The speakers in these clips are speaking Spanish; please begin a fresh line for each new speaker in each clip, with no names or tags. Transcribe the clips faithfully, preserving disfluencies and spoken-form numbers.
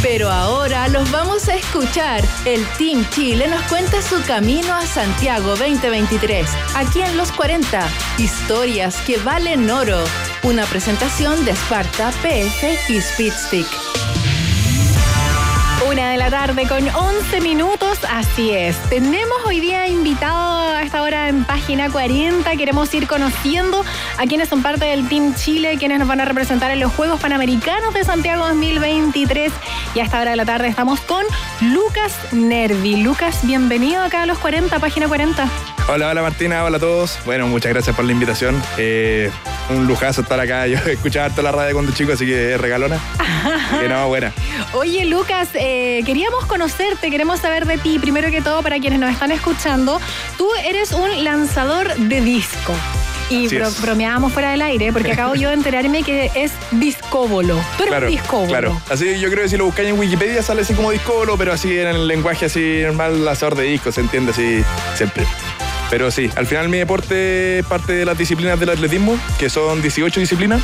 Pero ahora los vamos a escuchar. El Team Chile nos cuenta su camino a Santiago veinte veintitrés, aquí en Los cuarenta. Historias que valen oro. Una presentación de Sparta, P F y Speedstick.
Una de la tarde con once minutos, así es. Tenemos hoy día invitado a esta hora en Página cuarenta. Queremos ir conociendo a quienes son parte del Team Chile, quienes nos van a representar en los Juegos Panamericanos de Santiago dos mil veintitrés. Y a esta hora de la tarde estamos con Lucas Nervi. Lucas, bienvenido acá a Los cuarenta, Página cuarenta.
Hola, hola Martina, hola a todos. Bueno, muchas gracias por la invitación. Eh, un lujazo estar acá. Yo escuchaba harto la radio cuando chico, así que es regalona. Que no, buena.
Oye, Lucas, eh, queríamos conocerte, queremos saber de ti. Primero que todo, para quienes nos están escuchando, tú eres un lanzador de disco. Y bro- bromeábamos fuera del aire, porque acabo yo de enterarme que es discóbolo. Tú eres
claro,
un discóbolo.
Claro, así yo creo que si lo buscáis en Wikipedia sale así como discóbolo, pero así en el lenguaje así normal, lanzador de discos, se entiende así siempre. Pero sí, al final mi deporte es parte de las disciplinas del atletismo, que son dieciocho disciplinas,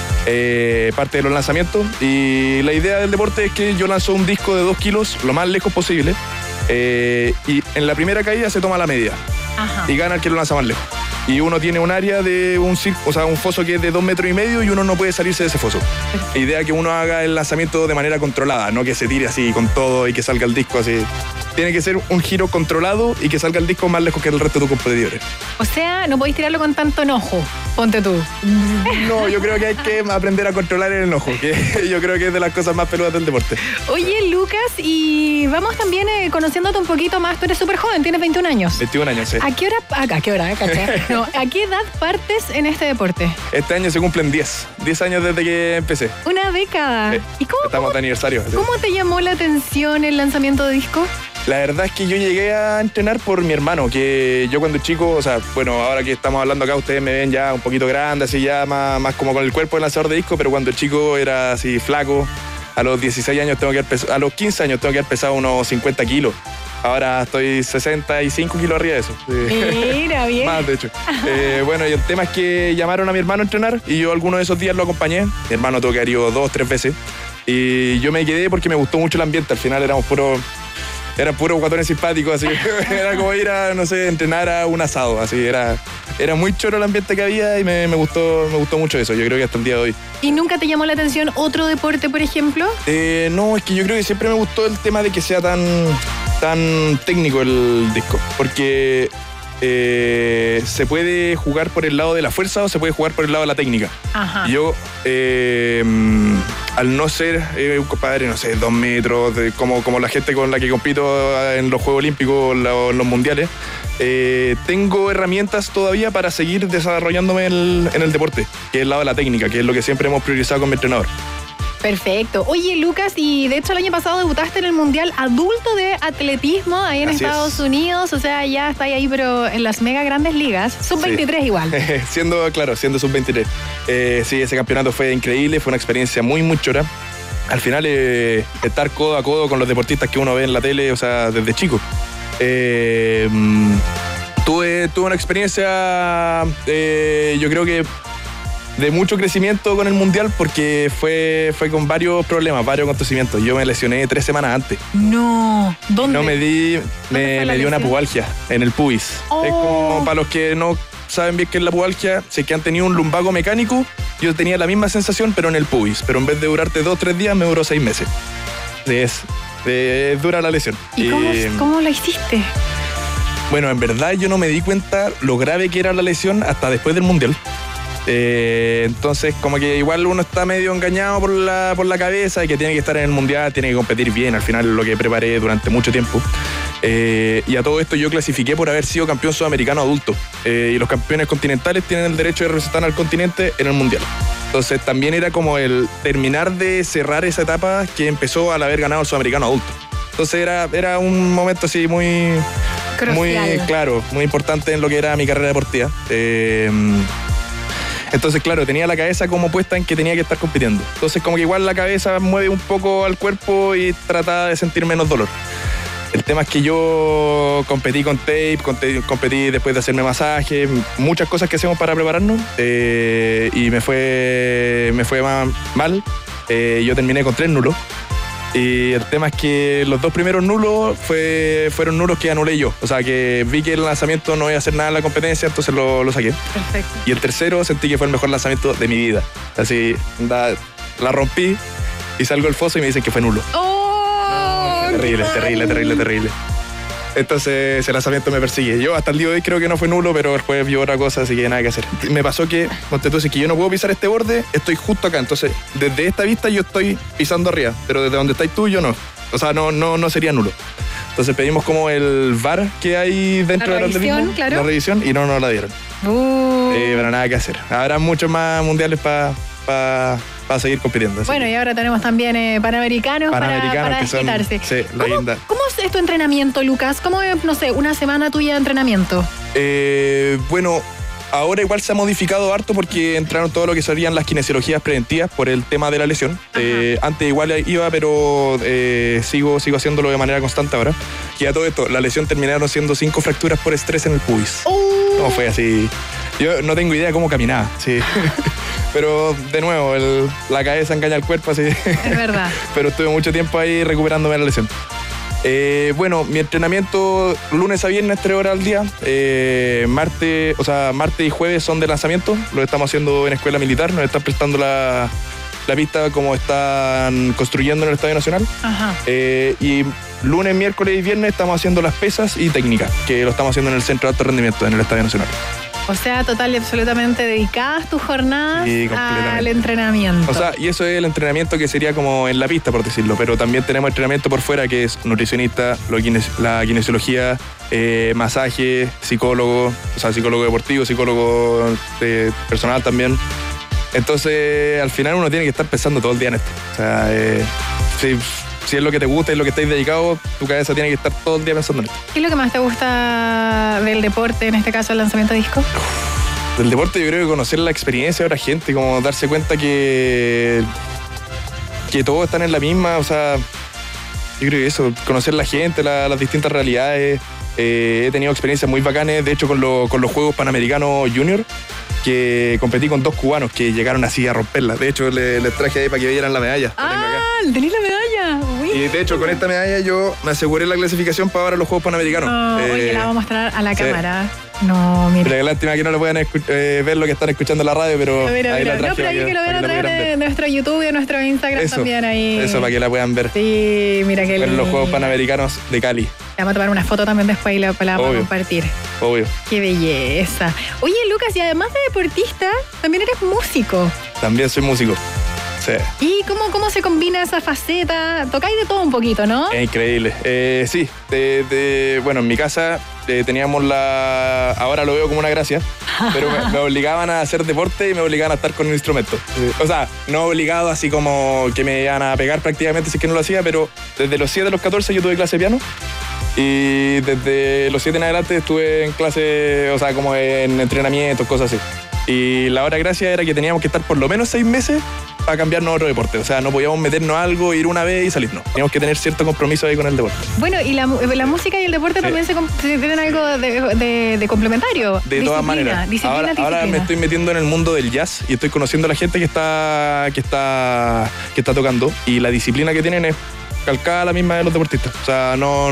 eh, parte de los lanzamientos. Y la idea del deporte es que yo lanzo un disco de dos kilos lo más lejos posible. Eh, y en la primera caída se toma la media. Ajá. Y gana el que lo lanza más lejos. Y uno tiene un área de un circo, o sea, un foso que es de dos metros y medio y uno no puede salirse de ese foso. La idea es que uno haga el lanzamiento de manera controlada, no que se tire así con todo y que salga el disco así. Tiene que ser un giro controlado y que salga el disco más lejos que el resto de tus competidores.
O sea, no podéis tirarlo con tanto enojo, ponte tú.
No, yo creo que hay que aprender a controlar el enojo, que yo creo que es de las cosas más peludas del deporte.
Oye, Lucas, y vamos también eh, conociéndote un poquito más. Tú eres súper joven, tienes veintiún años.
veintiún años, sí.
¿A qué hora? ¿A qué hora? ¿Caché? No, ¿a qué edad partes en este deporte?
Este año se cumplen diez. diez años desde que empecé.
Una década.
Sí.
¿Y cómo,
Estamos
cómo,
de aniversario. Sí.
¿Cómo te llamó la atención el lanzamiento de disco?
La verdad es que yo llegué a entrenar por mi hermano, que yo cuando chico, o sea, bueno, ahora que estamos hablando acá, ustedes me ven ya un poquito grande, así ya más, más como con el cuerpo de lanzador de disco, pero cuando chico era así flaco. A los dieciséis años tengo que haber pesado, a los quince años tengo que haber pesado unos cincuenta kilos. Ahora estoy sesenta y cinco kilos arriba de eso.
Mira, bien.
Más, de hecho. Eh, bueno, y el tema es que llamaron a mi hermano a entrenar y yo algunos de esos días lo acompañé. Mi hermano tuvo que haber ido dos, tres veces. Y yo me quedé porque me gustó mucho el ambiente. Al final éramos puros... Eran puros guatones simpáticos, así. Era como ir a, no sé, entrenar a un asado, así. Era, era muy choro el ambiente que había y me, me, gustó, me gustó mucho eso. Yo creo que hasta el día de hoy.
¿Y nunca te llamó la atención otro deporte, por ejemplo?
Eh, no, es que yo creo que siempre me gustó el tema de que sea tan, tan técnico el disco. Porque eh, se puede jugar por el lado de la fuerza o se puede jugar por el lado de la técnica. Ajá. Yo... Eh, al no ser eh, un compadre, no sé, dos metros, de, como, como la gente con la que compito en los Juegos Olímpicos, en los mundiales, eh, tengo herramientas todavía para seguir desarrollándome en el, en el deporte, que es el lado de la técnica, que es lo que siempre hemos priorizado con mi entrenador.
Perfecto. Oye, Lucas, y de hecho el año pasado debutaste en el Mundial Adulto de Atletismo ahí en Así Estados es. Unidos, o sea, ya está ahí pero en las mega grandes ligas, sub veintitrés sí. Igual.
siendo, claro, siendo sub veintitrés. Eh, sí, ese campeonato fue increíble, fue una experiencia muy, muy chora. Al final, eh, estar codo a codo con los deportistas que uno ve en la tele, o sea, desde chico. Eh, tuve, tuve una experiencia, eh, yo creo que de mucho crecimiento con el Mundial porque fue, fue con varios problemas, varios acontecimientos. Yo me lesioné tres semanas antes.
No, ¿dónde?
No me di, me, me dio una pubalgia en el pubis. Oh. Es como para los que no saben bien qué es la pubalgia, sé que han tenido un lumbago mecánico, yo tenía la misma sensación pero en el pubis, pero en vez de durarte dos o tres días me duró seis meses. Es, es dura la lesión.
¿Y, y cómo, cómo la hiciste?
Bueno, en verdad yo no me di cuenta lo grave que era la lesión hasta después del Mundial. Eh, entonces como que igual uno está medio engañado por la, por la cabeza y que tiene que estar en el mundial, tiene que competir bien, al final es lo que preparé durante mucho tiempo. Eh, y a todo esto yo clasifiqué por haber sido campeón sudamericano adulto, eh, y los campeones continentales tienen el derecho de representar al continente en el mundial. Entonces también era como el terminar de cerrar esa etapa que empezó al haber ganado el sudamericano adulto. Entonces era, era un momento así muy, muy claro, muy importante en lo que era mi carrera deportiva. Eh, Entonces, claro, tenía la cabeza como puesta en que tenía que estar compitiendo. Entonces, como que igual la cabeza mueve un poco al cuerpo y trataba de sentir menos dolor. El tema es que yo competí con tape, competí después de hacerme masaje, muchas cosas que hacemos para prepararnos, eh, y me fue, me fue mal. Eh, yo terminé con tres nulos. Y el tema es que los dos primeros nulos fue, fueron nulos que anulé yo. O sea, que vi que el lanzamiento no iba a hacer nada en la competencia, entonces lo, lo saqué.
Perfecto.
Y el tercero sentí que fue el mejor lanzamiento de mi vida. Así, da, la rompí y salgo del foso y me dicen que fue nulo.
¡Oh!
Terrible, terrible, terrible, terrible. Entonces ese lanzamiento me persigue. Yo hasta el día de hoy creo que no fue nulo, pero el jueves vio otra cosa, así que nada que hacer. Me pasó que, ponte tú, si que yo no puedo pisar este borde, estoy justo acá. Entonces, desde esta vista yo estoy pisando arriba, pero desde donde estás tú yo no. O sea, no, no, no sería nulo. Entonces pedimos como el V A R que hay dentro
la
del atletismo,
claro.
la revisión, y no nos la dieron.
Uh.
Eh, pero nada que hacer. Habrá muchos más mundiales para pa, pa seguir compitiendo. Así.
Bueno, y ahora tenemos también eh, panamericanos,
Panamericanos
para, para
que son,
desquitarse.
sí, la
¿Cómo,
guinda.
¿Cómo es tu entrenamiento, Lucas? ¿Cómo es, no sé, una semana tuya de entrenamiento?
Eh, bueno, ahora igual se ha modificado harto porque entraron todo lo que serían las kinesiologías preventivas por el tema de la lesión. Eh, antes igual iba, pero eh, sigo, sigo haciéndolo de manera constante ahora. Y a todo esto, la lesión terminaron siendo cinco fracturas por estrés en el pubis.
Uh.
No fue así. Yo no tengo idea de cómo caminaba, sí. Pero de nuevo, el, la cabeza engaña al cuerpo, así.
Es verdad.
Pero estuve mucho tiempo ahí recuperándome de la lesión. Eh, bueno, mi entrenamiento lunes a viernes, tres horas al día. Eh, martes, o sea, martes y jueves son de lanzamiento. Lo estamos haciendo en escuela militar. Nos están prestando la, la pista como están construyendo en el Estadio Nacional.
Ajá.
Eh, y lunes, miércoles y viernes estamos haciendo las pesas y técnicas, que lo estamos haciendo en el Centro de Alto Rendimiento, en el Estadio Nacional.
O sea, total y absolutamente dedicadas tus jornadas
Sí,
al entrenamiento.
O sea, y eso es el entrenamiento que sería como en la pista, por decirlo, pero también tenemos entrenamiento por fuera, que es nutricionista, lo kines- la kinesiología, eh, masaje, psicólogo, o sea, psicólogo deportivo, psicólogo eh, personal también. Entonces, al final uno tiene que estar pensando todo el día en esto. O sea, eh, si, si es lo que te gusta y es lo que estáis dedicado, tu cabeza tiene que estar todo el día pensando en esto.
¿Qué es lo que más te gusta del deporte, en este caso el lanzamiento de disco?
Del deporte yo creo que conocer la experiencia de otra gente, como darse cuenta que, que todos están en la misma, o sea, yo creo que eso, conocer la gente, la, las distintas realidades. Eh, he tenido experiencias muy bacanas, de hecho con, lo, con los Juegos Panamericanos Junior, que competí con dos cubanos que llegaron así a romperla. De hecho, les, les traje ahí para que vieran la medalla. La tengo acá.
Ah, tenés la medalla. Uy.
Y de hecho, con esta medalla yo me aseguré la clasificación para ahora los Juegos Panamericanos.
No,
Eh,
oye, la vamos a mostrar a la
sí.
cámara. No, mira.
Pero lástima que no lo puedan escu- eh, ver lo que están escuchando en la radio, pero
Mira,
ahí
mira.
la traje
No, pero
para
aquí que lo vean a
para
través
la
de
puedan ver.
nuestro YouTube y de nuestro Instagram
Eso,
también ahí.
eso para que la puedan ver.
Sí, mira que
Ver los
lindo.
Juegos Panamericanos de Cali,
Vamos a tomar una foto también después y la, la vamos a
Obvio.
compartir.
obvio.
Qué belleza. Oye, Lucas, y además de deportista, también eres músico.
También soy músico. Sí.
¿Y cómo, cómo se combina esa faceta? Tocáis de todo un poquito, ¿no?
Es increíble. Eh, sí, de, de- bueno, en mi casa eh, teníamos la... Ahora lo veo como una gracia, pero me, me obligaban a hacer deporte y me obligaban a estar con un instrumento. O sea, no obligado así como que me iban a pegar prácticamente si es que no lo hacía, pero desde los siete a los catorce yo tuve clase de piano. Y desde los siete en adelante estuve en clase, o sea, como en entrenamientos, cosas así. Y la hora gracia era que teníamos que estar por lo menos seis meses para cambiarnos a otro deporte. O sea, no podíamos meternos a algo, ir una vez y salirnos. Teníamos que tener cierto compromiso ahí con el deporte.
Bueno, y la, la música y el deporte
Sí.
también se, com- se tienen algo de, de- de complementario.
De
Disciplina,
todas maneras.
Disciplina,
Ahora,
disciplina.
ahora me estoy metiendo en el mundo del jazz y estoy conociendo a la gente que está, que está, que está tocando. Y la disciplina que tienen es calcada la misma de los deportistas. O sea, no...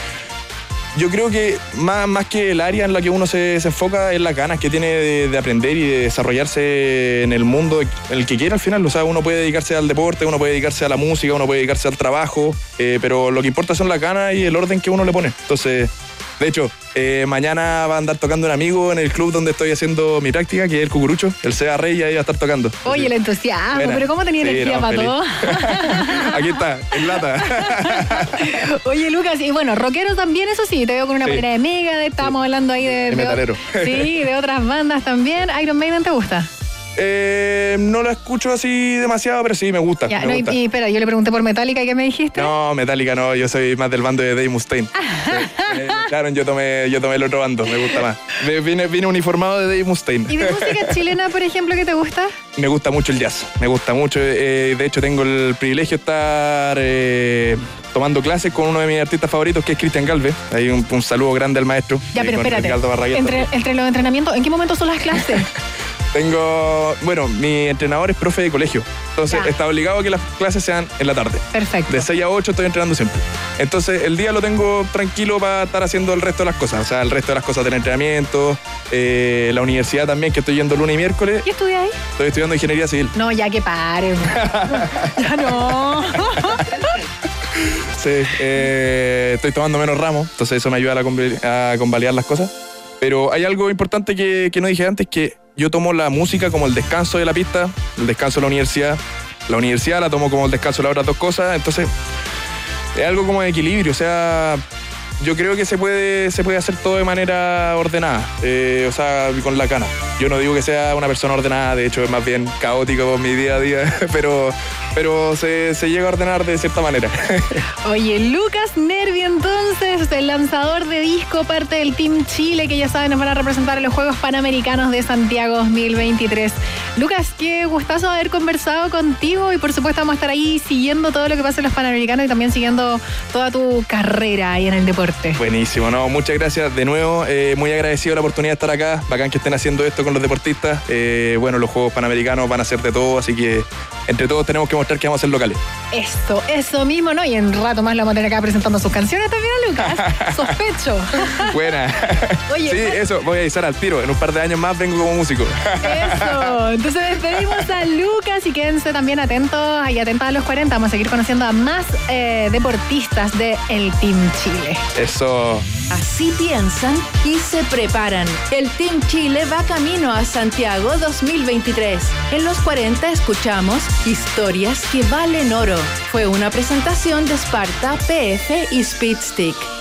Yo creo que más, más que el área en la que uno se, se enfoca es las ganas que tiene de, de aprender y de desarrollarse en el mundo en el que quiera al final. O sea, uno puede dedicarse al deporte, uno puede dedicarse a la música, uno puede dedicarse al trabajo, eh, pero lo que importa son las ganas y el orden que uno le pone. Entonces, de hecho, eh, mañana va a andar tocando un amigo en el club donde estoy haciendo mi práctica, que es el Cucurucho, el Seba Rey, ahí va a estar tocando.
Oye, el entusiasmo,
Buena.
pero ¿cómo tenía
Sí,
energía
no,
para
feliz.
todo?
Aquí está, en lata.
Oye, Lucas, y bueno, rockero también, eso sí, te veo con una
Sí.
polera de Megadeth, estábamos hablando ahí de...
De
de-
metalero.
Sí, de otras bandas también. ¿Iron Maiden te gusta?
Eh, no lo escucho así demasiado, pero sí me gusta.
Ya,
me
no, y,
gusta.
y espera, yo le pregunté por Metallica y ¿qué me dijiste?
No, Metallica no, yo soy más del bando de Dave Mustaine. Sí, eh, claro, yo tomé, yo tomé el otro bando, me gusta más. Me- Vine, vine uniformado de Dave Mustaine.
¿Y de música chilena, por ejemplo, qué te gusta?
Me gusta mucho el jazz, me gusta mucho. eh, de hecho, tengo el privilegio de estar eh, tomando clases con uno de mis artistas favoritos, que es Cristian Galvez. Ahí un, un saludo grande al maestro.
Ya,
y
pero
con
espérate,
Ricardo Barraguer
entre,
también.
entre los entrenamientos, ¿en qué momento son las clases?
Tengo, bueno, mi entrenador es profe de colegio, entonces
Ya.
está obligado a que las clases sean en la tarde.
Perfecto.
De seis a ocho estoy entrenando siempre. Entonces el día lo tengo tranquilo para estar haciendo el resto de las cosas, o sea, el resto de las cosas del entrenamiento, eh, la universidad también, que estoy yendo lunes y miércoles.
¿Y estudias ahí?
Estoy estudiando ingeniería civil.
No, ya que pare. Ya no.
Sí, eh, estoy tomando menos ramos, entonces eso me ayuda a, conv- a convalidar las cosas. Pero hay algo importante que, que no dije antes, que yo tomo la música como el descanso de la pista, el descanso de la universidad. La universidad la tomo como el descanso de las otras dos cosas, entonces es algo como de equilibrio, o sea, yo creo que se puede, se puede hacer todo de manera ordenada, eh, o sea, con la cana. Yo no digo que sea una persona ordenada, de hecho es más bien caótico mi día a día, pero, pero se, se llega a ordenar de cierta manera.
Oye, Lucas Nervi, entonces, el lanzador de disco, parte del Team Chile, que ya saben, nos van a representar en los Juegos Panamericanos de Santiago dos mil veintitrés. Lucas, qué gustazo haber conversado contigo y por supuesto vamos a estar ahí siguiendo todo lo que pasa en los Panamericanos y también siguiendo toda tu carrera ahí en el deporte.
Buenísimo, no, muchas gracias de nuevo, eh, muy agradecido de la oportunidad de estar acá, bacán que estén haciendo esto con los deportistas. Eh, bueno, los Juegos Panamericanos van a ser de todo, así que entre todos tenemos que mostrar que vamos a ser locales.
Eso, eso mismo, ¿no? Y en un rato más lo vamos a tener acá presentando sus canciones también a Lucas. Sospecho.
Buena.
Oye,
sí,
pa-
eso, voy a avisar al tiro, en un par de años más vengo como músico.
Eso. Entonces despedimos a Lucas y quédense también atentos y atentas a los cuarenta. Vamos a seguir conociendo a más eh, deportistas de el Team Chile.
Eso.
Así piensan y se preparan. El Team Chile va camino a Santiago dos mil veintitrés. En los cuarenta escuchamos Historias que valen oro. Fue una presentación de Sparta, P F y Speedstick.